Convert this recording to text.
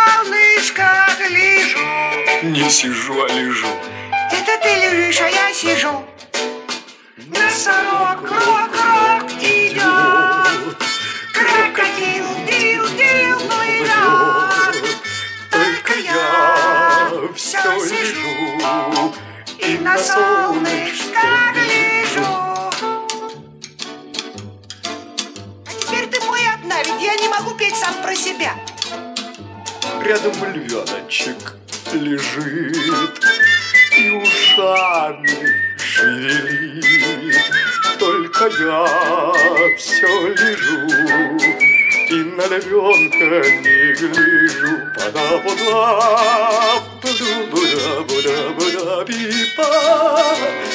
солнышко гляжу. Не сижу, а лежу. Это ты лежишь, а я сижу. Носорог, крок-крок идет. Крокодил, дил-дил плывет. Только я все сижу и на солнышко гляжу. А теперь ты пой одна, ведь я не могу петь сам про себя. Рядом львеночек лежит и ушами шевелит. Только я все лежу и на львенка не гляжу. Пада-пуда, пуда-пуда-пуда-пуда-пипа.